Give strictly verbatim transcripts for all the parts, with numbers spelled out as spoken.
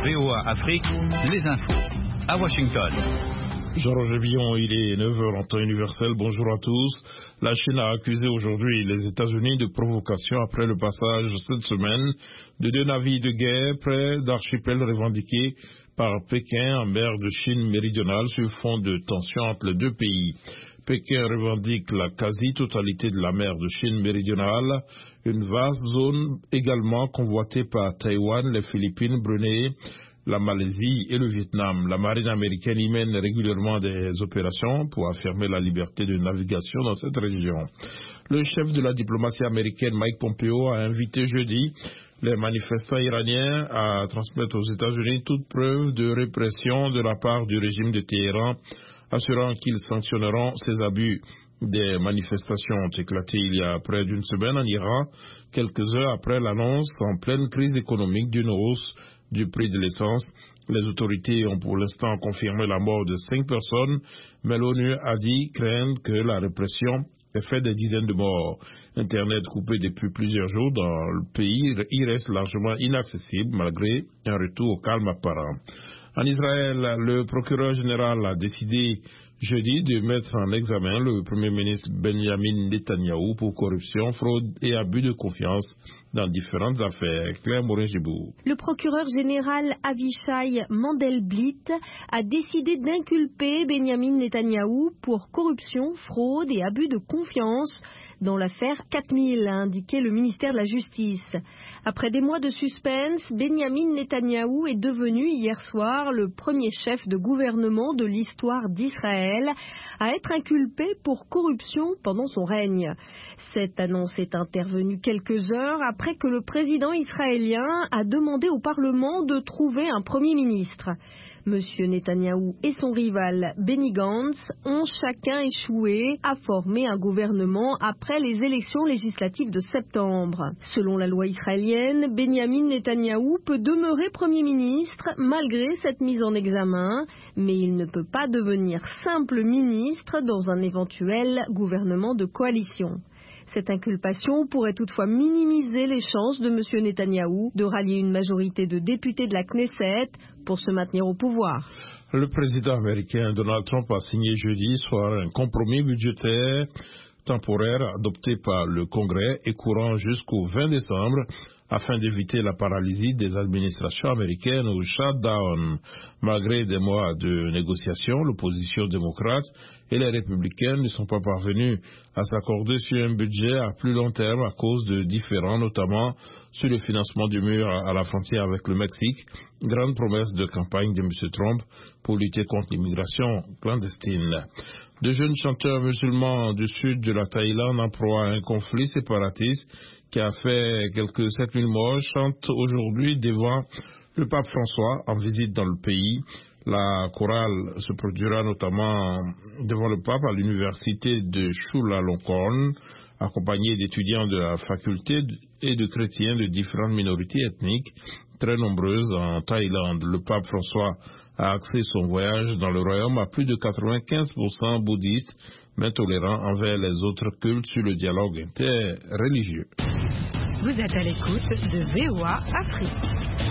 V O A Afrique, les infos. À Washington. Jean-Roger Villon, il est neuf heures en temps universel. Bonjour à tous. La Chine a accusé aujourd'hui les États-Unis de provocation après le passage cette semaine de deux navires de guerre près d'archipels revendiqués par Pékin en mer de Chine méridionale sur fond de tensions entre les deux pays. Pékin revendique la quasi-totalité de la mer de Chine méridionale, une vaste zone également convoitée par Taïwan, les Philippines, Brunei, la Malaisie et le Vietnam. La marine américaine y mène régulièrement des opérations pour affirmer la liberté de navigation dans cette région. Le chef de la diplomatie américaine, Mike Pompeo, a invité jeudi les manifestants iraniens à transmettre aux États-Unis toute preuve de répression de la part du régime de Téhéran, assurant qu'ils sanctionneront ces abus. Des manifestations ont éclaté il y a près d'une semaine en Iran, quelques heures après l'annonce en pleine crise économique d'une hausse du prix de l'essence. Les autorités ont pour l'instant confirmé la mort de cinq personnes, mais l'ONU a dit craindre que la répression ait fait des dizaines de morts. Internet coupé depuis plusieurs jours dans le pays, il reste largement inaccessible malgré un retour au calme apparent. En Israël, le procureur général a décidé jeudi de mettre en examen le premier ministre Benjamin Netanyahou pour corruption, fraude et abus de confiance dans différentes affaires. Claire Morin-Gibou. Le procureur général Avishai Mandelblit a décidé d'inculper Benjamin Netanyahou pour corruption, fraude et abus de confiance dans l'affaire quatre mille, a indiqué le ministère de la Justice. Après des mois de suspense, Benjamin Netanyahou est devenu hier soir le premier chef de gouvernement de l'histoire d'Israël à être inculpé pour corruption pendant son règne. Cette annonce est intervenue quelques heures après que le président israélien a demandé au Parlement de trouver un premier ministre. Monsieur Netanyahou et son rival Benny Gantz ont chacun échoué à former un gouvernement après les élections législatives de septembre. Selon la loi israélienne, Benjamin Netanyahou peut demeurer Premier ministre malgré cette mise en examen, mais il ne peut pas devenir simple ministre dans un éventuel gouvernement de coalition. Cette inculpation pourrait toutefois minimiser les chances de M. Netanyahou de rallier une majorité de députés de la Knesset pour se maintenir au pouvoir. Le président américain Donald Trump a signé jeudi soir un compromis budgétaire temporaire adopté par le Congrès et courant jusqu'au vingt décembre afin d'éviter la paralysie des administrations américaines au shutdown. Malgré des mois de négociations, l'opposition démocrate et les républicains ne sont pas parvenus à s'accorder sur un budget à plus long terme à cause de différends, notamment sur le financement du mur à la frontière avec le Mexique, grande promesse de campagne de M. Trump pour lutter contre l'immigration clandestine. De jeunes chanteurs musulmans du sud de la Thaïlande en proie à un conflit séparatiste qui a fait quelques sept mille morts chantent aujourd'hui devant le pape François en visite dans le pays. La chorale se produira notamment devant le pape à l'université de Chulalongkorn, accompagnée d'étudiants de la faculté et de chrétiens de différentes minorités ethniques, très nombreuses en Thaïlande. Le pape François a axé son voyage dans le royaume à plus de quatre-vingt-quinze pour cent bouddhistes, mais tolérants envers les autres cultes sur le dialogue interreligieux. Vous êtes à l'écoute de V O A Afrique.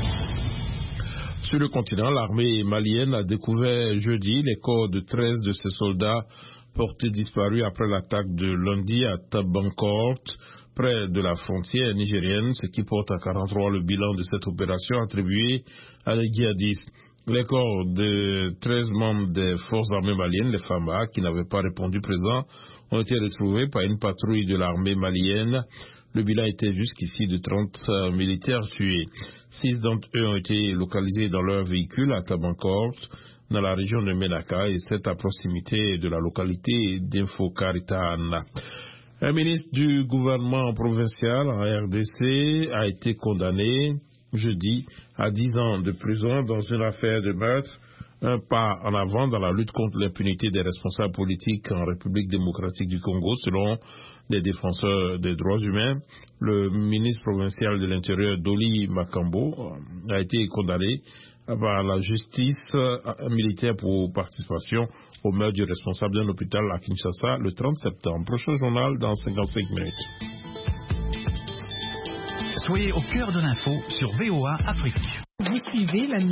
Sur le continent, l'armée malienne a découvert jeudi les corps de treize de ses soldats portés disparus après l'attaque de lundi à Tabankort, près de la frontière nigérienne, ce qui porte à quarante-trois le bilan de cette opération attribuée à les djihadistes. Les corps de treize membres des forces armées maliennes, les F A M A, qui n'avaient pas répondu présent, ont été retrouvés par une patrouille de l'armée malienne. Le bilan était jusqu'ici de trente militaires tués. Six d'entre eux ont été localisés dans leur véhicule à Tabankort, dans la région de Menaka, et sept à proximité de la localité d'Infokaritan. Un ministre du gouvernement provincial en R D C a été condamné jeudi à dix ans de prison dans une affaire de meurtre, un pas en avant dans la lutte contre l'impunité des responsables politiques en République démocratique du Congo, selon les défenseurs des droits humains. Le ministre provincial de l'Intérieur, Doli Makambo, a été condamné par la justice militaire pour participation au meurtre du responsable d'un hôpital à Kinshasa le trente septembre. Prochain journal dans cinquante-cinq minutes. Soyez au cœur de l'info sur V O A Afrique. Vous suivez la